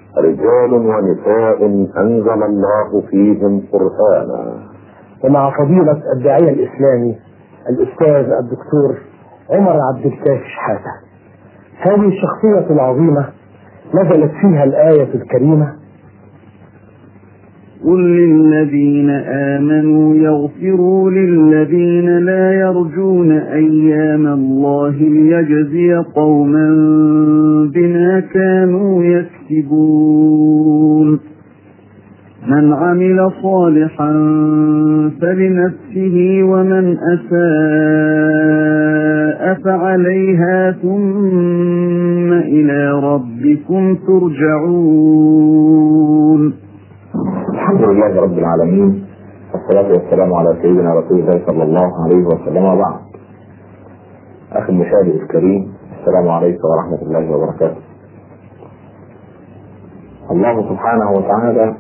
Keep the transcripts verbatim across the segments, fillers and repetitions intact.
رجال ونساء أنزل الله فيهم قرآنا. ومع فضيلة الداعية الإسلامي الأستاذ الدكتور عمر عبد الكافي شحاتة. هذه الشخصية العظيمة نزلت فيها الآية الكريمة: قل للذين آمنوا يغفروا للذين لا يرجون أيام الله ليجزي قوما بما كانوا يكسبون. من عمل صالحا فلنفسه ومن أساء فعليها ثم إلى ربكم ترجعون. الحمد لله رب العالمين، والصلاة والسلام على سيدنا رسول الله صلى الله عليه وسلم، وبعد. أخي المشاهد الكريم، السلام عليكم ورحمة الله وبركاته. الله سبحانه وتعالى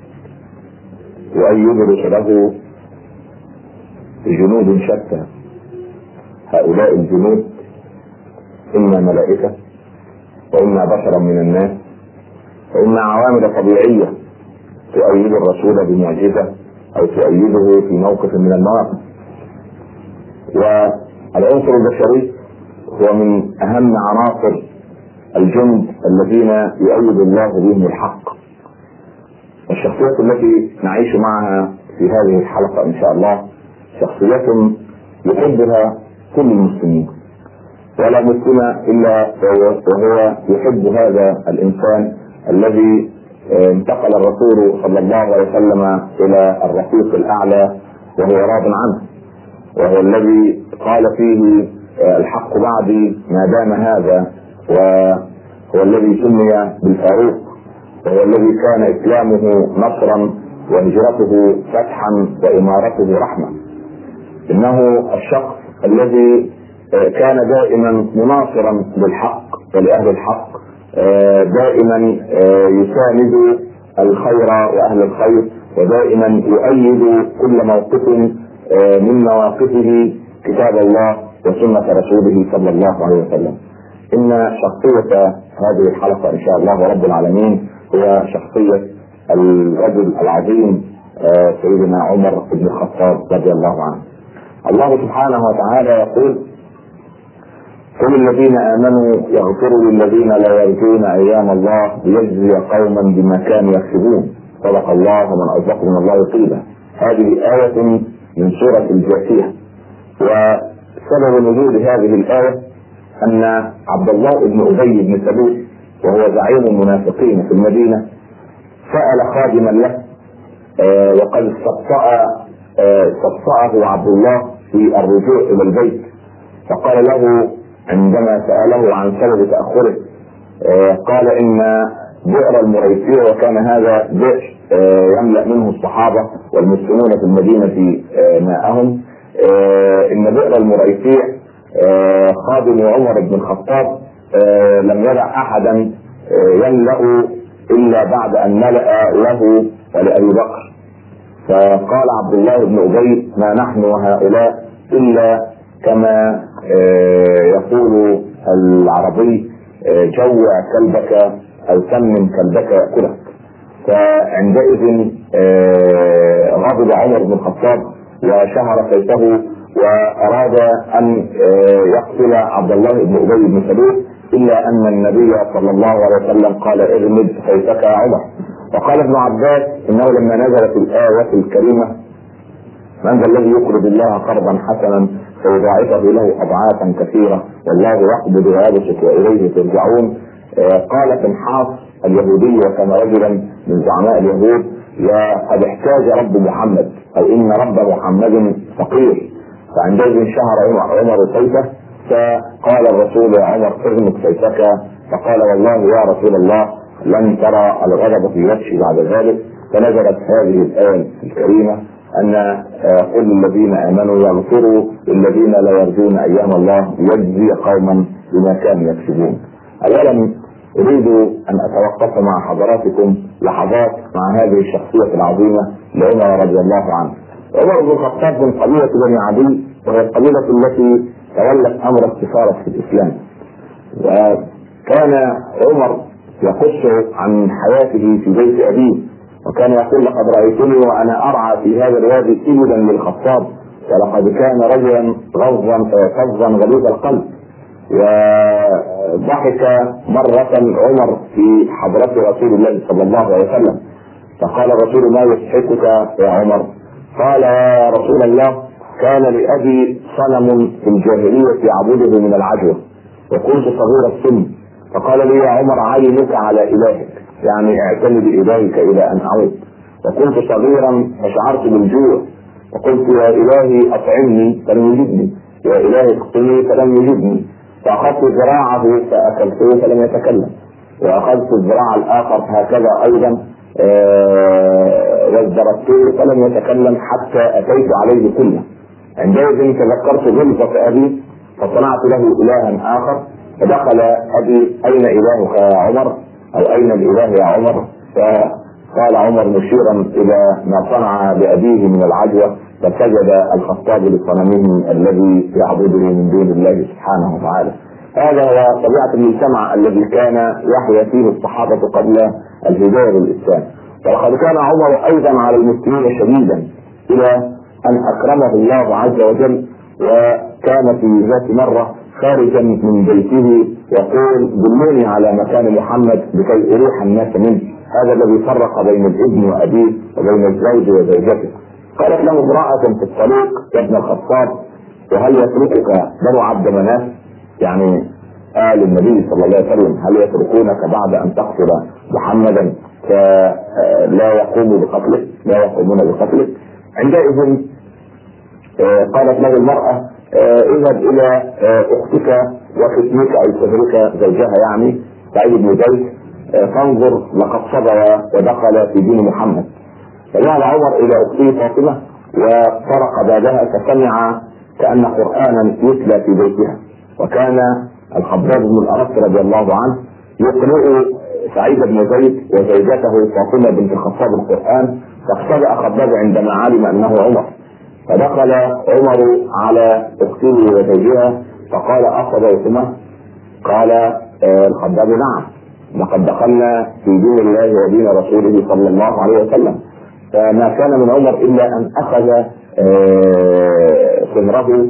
يؤيد رسله بجنود شتى. هؤلاء الجنود إما ملائكة وإما بشرا من الناس وإما عوامل طبيعية تؤيد الرسول بمعجزة أو تؤيده في موقف من المواقف. والعنصر البشري هو من أهم عناصر الجند الذين يؤيد الله بهم الحق. والشخصيات التي نعيش معها في هذه الحلقة إن شاء الله شخصيات يحبها كل المسلمين، ولا مسلم إلا وهو يحب هذا الإنسان الذي انتقل الرسول صلى الله عليه وسلم إلى الرفيق الأعلى وهو راض عنه، وهو الذي قال فيه الحق بعدي ما دام هذا، وهو الذي سمي بالفاروق، وهو الذي كان إسلامه نصرا وهجرته فتحا وإمارته رحمة. إنه الشخص الذي كان دائما مناصرا للحق ولأهل الحق، دائما يساند الخير وأهل الخير، ودائما يؤيد كل موقف من مواقفه كتاب الله وسنة رسوله صلى الله عليه وسلم. إن شخصية هذه الحلقة إن شاء الله رب العالمين هو شخصية الرجل العظيم سيدنا عمر بن الخطاب رضي الله عنه. الله سبحانه وتعالى يقول: قل الذين آمنوا يغفروا للذين لا يرجون أيام الله ليجزي قوما بما كانوا يكسبون. صدق الله ومن أصدق من الله قيلا. هذه آية من سورة الجاثية، وسبب نزول هذه الآية أن عبد الله بن أبي بن سلول وهو زعيم المنافقين في المدينة سأل خادما له، آه وقد استبطأ استبطأه عبد الله في الرجوع إلى البيت، فقال له عندما سأله عن سبب تأخره آه قال: إن بئر المريسيع، وكان هذا بئر آه يملأ منه الصحابة والمسلمون في المدينة آه ماءهم، آه إن بئر المريسيع آه خادم عمر بن الخطاب آه لم يدع أحدا آه يملأ إلا بعد أن ملأ له ولأبي بكر. فقال عبد الله بن أبي: ما نحن وهؤلاء إلا كما يقول العربي جوع كلبك أو سمن كلبك يأكلك. فعندئذ غضب عمر بن الخطاب وشهر سيفه وأراد أن يقتل عبد الله بن أبي بن سلول، إلا أن النبي صلى الله عليه وسلم قال: اغمد سيفك يا عمر. وقال ابن عباس: إنه لما نزلت الآية الكريمة: من ذا الذي يقرض الله قرضا حسنا فيضاعفه له أضعافا كثيرة والله يقبض ويبسط وإليه ترجعون، قال فنحاس اليهودي وكان رجلا من زعماء اليهود: قد احتاج رب محمد، أو إن رب محمد فقير. فعندئذ شهر عمر سيفه، فقال الرسول: يا عمر اغمد سيفك. فقال: والله يا رسول الله لن ترى الغضب في وجهي بعد ذلك. فنزلت هذه الآية الكريمة أن قل الذين آمنوا يغفروا للذين لا يرجون أيام الله يجزي قوما بما كانوا يكسبون. أولا أريد أن أتوقف مع حضراتكم لحظات مع هذه الشخصية العظيمة لعمر رضي الله عنه. عمر بن الخطاب من قبيلة بني عدي، وهي القبيلة التي تولت أمر السفارة في الإسلام. وكان عمر يقص عن حياته في بيت أبيه، وكان يقول: لقد رأيتني وأنا أرعى في هذا الوادي إبلا للخطاب، ولقد كان رجلا غضا فظا غليظ القلب. وضحك مرة عمر في حضرة رسول الله صلى الله عليه وسلم، فقال الرسول: ما يضحكك يا عمر؟ قال: يا رسول الله، كان لأبي صنم في الجاهلية يعبده من العجوة، وكنت صغير السن، فقال لي: يا عمر، عينك على إلهك، يعني اعتمد بإلهك إلى أن أعود. وكنت صغيرا فشعرت بالجوع، وقلت: يا إلهي أطعمني فلم يجدني، يا إلهي اسقني فلم يجدني، فأخذت ذراعه فأكلته فلم يتكلم، وأخذت الذراع الآخر هكذا أيضا وازدربته فلم يتكلم حتى أتيت عليه كله. عندئذ تذكرت غلظة أبي فصنعت له إلها آخر، فدخل أبي: أين إلهك يا عمر؟ أو أين الإله يا عمر؟ فقال عمر مشيرا إلى ما صنع بأبيه من العجوة، فسجد الخطاب لصنمه الذي يعبده من دون الله سبحانه وتعالى. هذا هو طبيعة المجتمع الذي كان يحيا فيه الصحابة قبل الهداية للإسلام. ولقد كان عمر أيضا على المسلمين شديدا إلى أن أكرمه الله عز وجل، وكان في ذات مرة خارجا من بيته يقول: دلوني على مكان محمد لكي أريح الناس منه، هذا الذي فرق بين الابن وأبيه وبين الزوج وزوجته. قالت له امرأة في الطريق: يا ابن الخطاب، وهل يتركك بنو عبد مناف؟ يعني قال النبي صلى الله عليه وسلم: هل يتركونك بعد أن تقتل محمدا فلا يقوموا بقتلك؟ لا يقومون بقتلك. عندئذ قالت له المرأة: اذهب إلى أختك وختمك أي صهرك زوجها يعني سعيد بن زيد فانظر لقد صبر ودخل في دين محمد. فذهب عمر إلى أخته فاطمة وطرق بابها فسمع كأن قرآنا يتلى في بيتها، وكان الخباب بن الأرت رضي الله عنه يقرأ سعيد بن زيد وزوجته فاطمة بنت الخطاب القرآن، فاختبأ خباب عندما علم أنه عمر، فدخل عمر على أخته وزوجها فقال: أصدقتما؟ قال الخباب: نعم، لقد دخلنا في دين الله ودين رسوله صلى الله عليه وسلم. فما كان من عمر إلا أن أخذ ثمره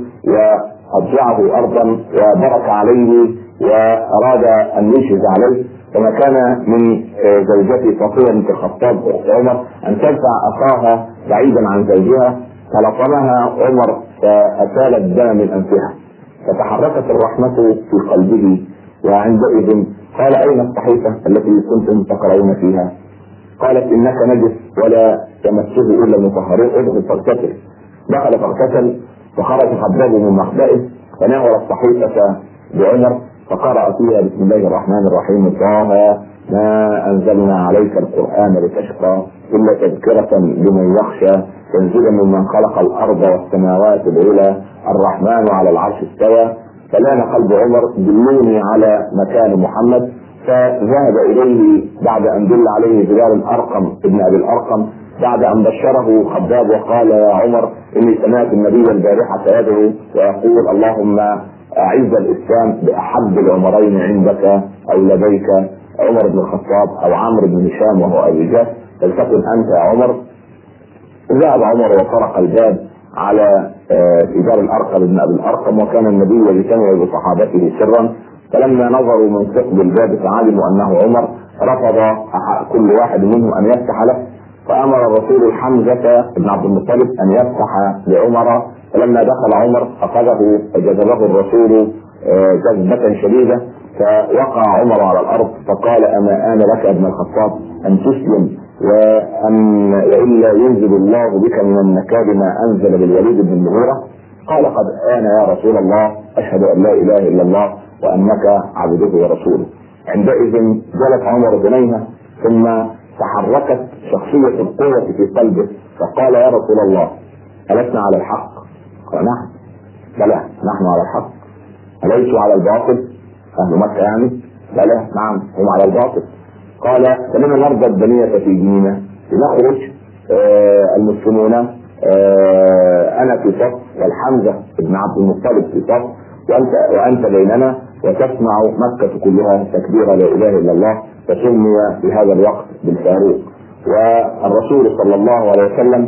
وأضجعه أرضا وبرك عليه وأراد أن يشهد عليه. فما كان من زوجته فاطمة بنت الخطاب أخت عمر أن تدفع أخاها بعيدا عن زوجها، فلطمها عمر فأسال الدم من أنفها، فتحركت الرحمة في قلبه. وعندئذ قال: أين الصحيفة التي كنتم تقرؤون فيها؟ قالت: إنك نجس ولا يمسه إلا المطهرون، ادخل فاغتسل. دخل فاغتسل فخرج خباب من مخبئه فناول الصحيفة بعمر فقرأ فيها: بسم الله الرحمن الرحيم، طه ما أنزلنا عليك القرآن لتشقى إلا تذكرة لمن يخشى، تنزيلا ممن خلق الأرض والسماوات العلى، الرحمن على العرش استوى. فلان قلب عمر: دلوني على مكان محمد. فذهب إليه بعد أن دل عليه بلال الأرقم ابن أبي الأرقم، بعد أن بشره خباب وقال: يا عمر، إني سمعت النبي البارحة يدعو ويقول: اللهم أعز الإسلام بأحب العمرين عندك أو لديك، عمر بن الخطاب أو عمرو بن هشام وهو أبي جهل، فلتكن أنت يا عمر. ذهب عمر وطرق الباب على دار الأرقم ابن أبي الأرقم، وكان النبي يجتمع بصحابته سرا، فلما نظروا من ثقب الباب فعلموا أنه عمر، رفض كل واحد منهم أن يفتح له، فأمر الرسول حمزة بن عبد المطلب أن يفتح لعمر. فلما دخل عمر أخذه فجذبه الرسول جذبة شديدة، فوقع عمر على الأرض فقال: أما آن لك ابن الخطاب أن تسلم وأن وإلا ينزل الله بك من النكال ما أنزل بالوليد بن المغيرة؟ قال: قد آن يا رسول الله، أشهد أن لا إله إلا الله وأنك عبده ورسوله. عندئذ جلس عمر بنيها، ثم تحركت شخصية القوة في قلبه فقال: يا رسول الله، ألسنا على الحق؟ قال: نعم. بلى، نحن على الحق. أليسوا على الباطل؟ أهل مكة يعني؟ بلى، نعم، هم على الباطل. قال: فلما نرضى الدنيا في ديننا؟ لنخرج آه المسلمون آه أنا في صف والحمزة بن عبد المطلب في صف وأنت, وأنت بيننا، وتسمع مكة كلها تكبير لا إله إلا الله، فسمي في هذا الوقت بالفاروق. والرسول صلى الله عليه وسلم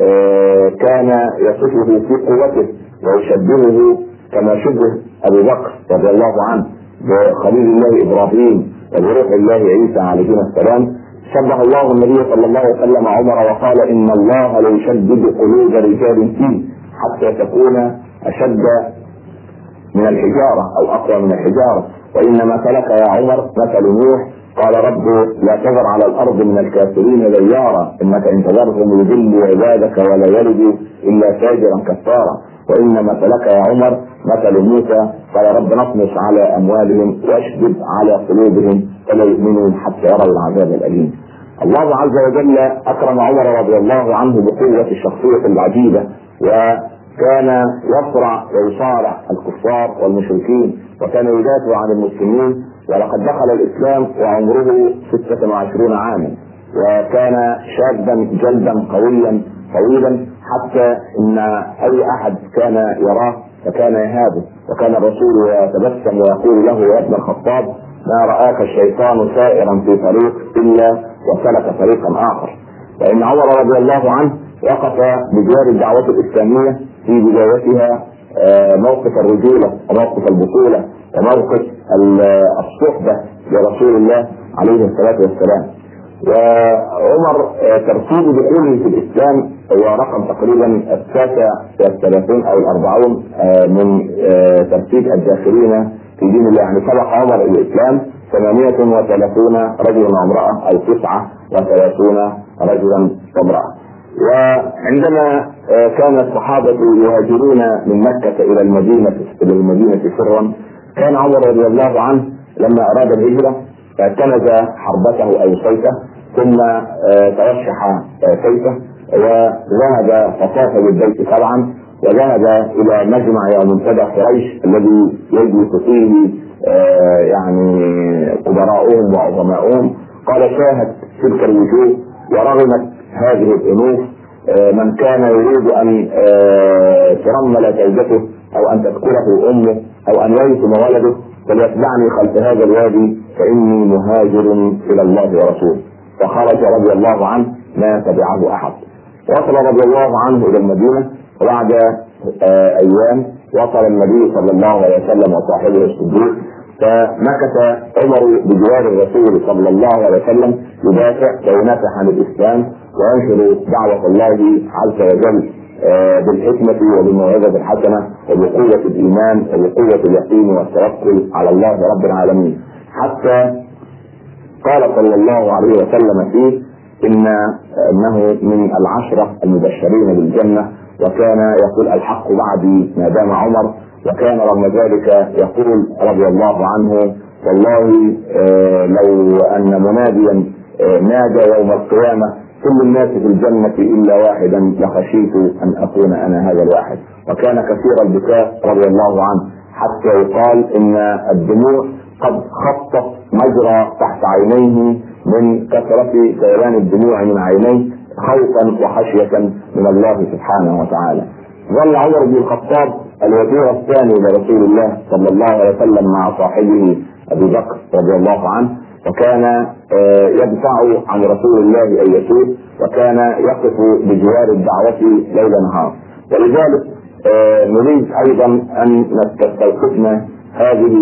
كان يصفه في قوته ويشبهه كما شبه أبو بكر رضي الله عنه بخليل الله إبراهيم وبروح الله عيسى عليه السلام. شبه الله النبي صلى الله عليه وسلم عمر وقال إن الله ليشدد قلوب رجال فيه حتى تكون أشد من الحجارة أو أقوى من الحجارة، وإن مثلك يا عمر مثل نوح قال رب لا تذر على الأرض من الكافرين ديارا إنك إن تذرهم يضلوا عبادك ولا يلدوا إلا فاجرا كفارا، وإن مثلك يا عمر مثل موسى قال رب نطمس على أموالهم واشدد على قلوبهم فلا يؤمنون حتى يروا العذاب الأليم. الله عز وجل أكرم عمر رضي الله عنه بقوة الشخصية العجيبة، وكان يصرع ويصارع الكفار والمشركين وكان يدافع عن المسلمين، ولقد دخل الإسلام وعمره ستة وعشرين عاما، وكان شابا جلدا قويا طويلا حتى ان اي احد كان يراه فكان يهابه، وكان الرسول يتبسم ويقول له يا ابن الخطاب ما رآك الشيطان سائرا في طريق الا وسلك طريقا اخر. فان عمر رضي الله عنه وقف بجوار الدعوة الاسلامية في بدايتها موقف الرجولة وموقف البطولة وموقف الصحبة لرسول الله عليه الصلاة والسلام. وعمر ترتيب دخوله في الاسلام هو رقم تقريبا التاسع والثلاثين او الاربعون من ترتيب الداخلين في دين الله، يعني سبق عمر الاسلام ثمانية وثلاثون رجلا وامرأة او تسعة وثلاثون رجلا وامرأة. وعندما كان الصحابة يهاجرون من مكة الى المدينة الى المدينة سرا، كان عمر رضي الله عنه لما اراد الهجرة فكنز حربته او سيفه ثم ترشح سيفه وذهب فطاف بالبيت سبعا، وذهب الى مجمع ومنتدى قريش الذي يجلس فيه يعني كبراؤهم وعظماؤهم. قال شاهد تلك الوجوه ورغمت هذه الانوف من كان يريد ان ترمل زوجته او ان تذكره امه او ان ييتم ولده فليتبعني خلف هذا الوادي فاني مهاجر الى الله ورسوله. فخرج رضي الله عنه ما تبعه احد. وصل رضي الله عنه الى المدينه، وبعد ايام وصل النبي صلى الله عليه وسلم وصاحبه الصديق، فمكث عمر بجوار الرسول صلى الله عليه وسلم يدافع وينافع عن الاسلام وينشر دعوه الله عز وجل بالحكمة وبالموعظة الحسنة وبقوة الإيمان وبقوة اليقين والتوكل على الله رب العالمين، حتى قال صلى الله عليه وسلم فيه إن أنه من العشرة المبشرين بالجنة، وكان يقول الحق بعدي ما دام عمر، وكان رغم ذلك يقول رضي الله عنه والله لو أن مناديا نادى يوم القيامة كل الناس في الجنة إلا واحدا لخشيت أن أكون أنا هذا الواحد. وكان كثير البكاء رضي الله عنه حتى يقال إن الدموع قد خطت مجرى تحت عينيه من كثرة سيلان الدموع من عينيه خوفا وخشية من الله سبحانه وتعالى. ظل عمر بن الخطاب الوزير الثاني لرسول الله صلى الله عليه وسلم مع صاحبه أبي بكر رضي الله عنه، وكان يدفع عن رسول الله أن يسود، وكان يقف بجوار الدعوة ليل نهار. ولذلك نريد أيضا أن نستوقفنا هذه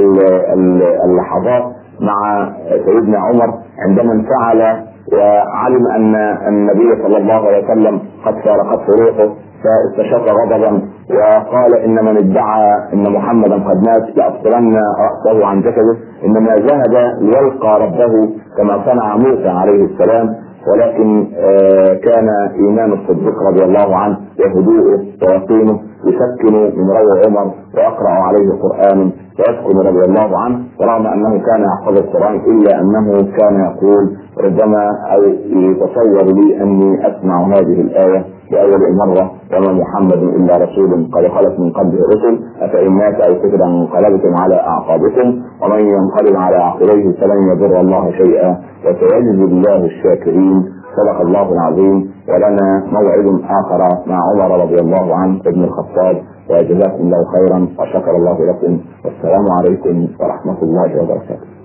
اللحظات مع سيدنا عمر عندما انفعل وعلم أن النبي صلى الله عليه وسلم قد فارقته روحه، فاستشق غضبا وقال إن من ادعى إن محمدا قد مات لأفصلن رأسه عن جسده، إنما ذهب ليلقى ربه كما صنع موسى عليه السلام. ولكن كان إيمان الصديق رضي الله عنه وهدوءه ويقينه يسكن من روع عمر ويقرأ عليه القرآن ويسكن رضي الله عنه، ورغم أنه كان يحفظ القرآن إلا أنه كان يقول ربما أو يتصور لي أني أسمع هذه الآية لأول مرة وما محمد إلا رسول قد خلت من قبله رسل أفإن مات أو قتل انقلبتم على أعقابكم ومن ينقلب على عقبيه فلن يضر الله شيئا وسيجزي الله الشاكرين. صدق الله العظيم. ولنا موعد آخر مع عمر رضي الله عنه ابن الخطاب، وجزاكم الله خيرا وشكر الله لكم، والسلام عليكم ورحمة الله وبركاته.